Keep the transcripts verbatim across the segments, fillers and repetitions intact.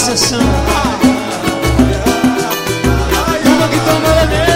sessão. Toma que toma,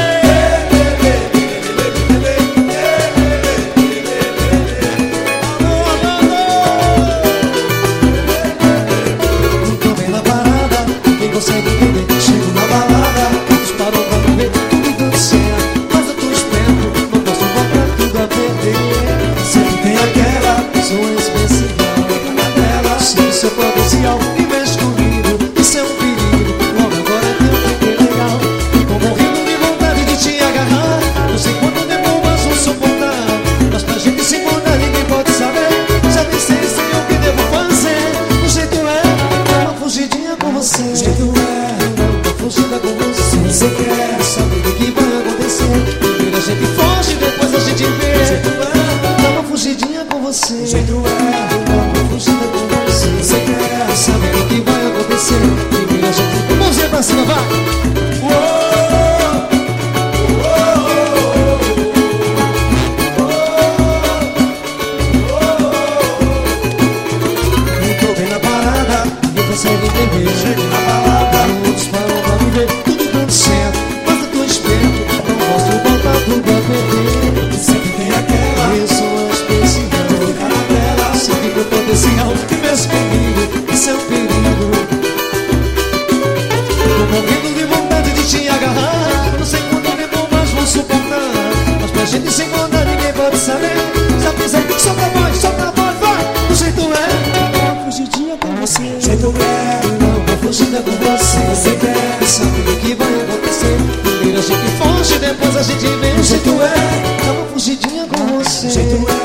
Tô bem na parada, quem consegue entender? Chego na balada, todos param pra me ver, tudo dando certo. Mas eu tô esperto, não posso botar tudo a perder. Sempre tem aquela pessoa especial na tela. Sinto seu potencial e mexe comigo, isso é um perigo. Logo agora tem um tempo legal. Tô morrendo de vontade de te agarrar. Não sei quanto tempo mas vou suportar. Mas pra gente se encontrar ninguém pode saber. Já pensei, sei o que devo fazer. O jeito é dar uma fugidinha com você. O jeito é dar uma fugida com você. Você quer saber o que vai acontecer? Primeiro a gente foge, depois a gente vê. O jeito é dar uma fugidinha com você. O jeito é dar uma fugida com você. Você quer saber o que vai acontecer? Primeiro a gente... Mãozinha pra cima, vai! Eu tô bem na parada, ninguém consegue entender. Chego na balada, todos param pra me ver, tudo dando certo. Mas eu tô esperto, não posso botar tudo a perder. Sempre tem aquela pessoa especial, fica na tela. Sempre tem o potencial que mexe comigo, isso é um perigo. Tô morrendo de vontade de te agarrar. Não sei quanto tempo mais vou suportar. Mas pra gente se encontrar ninguém pode saber. Já pensei, solta a voz, solta a voz, vai! O jeito é uma fugidinha com você. O jeito é uma fugida com você. Você quer saber o que vai acontecer? Primeiro a gente foge, depois a gente vê. O jeito é uma fugidinha com você. O jeito é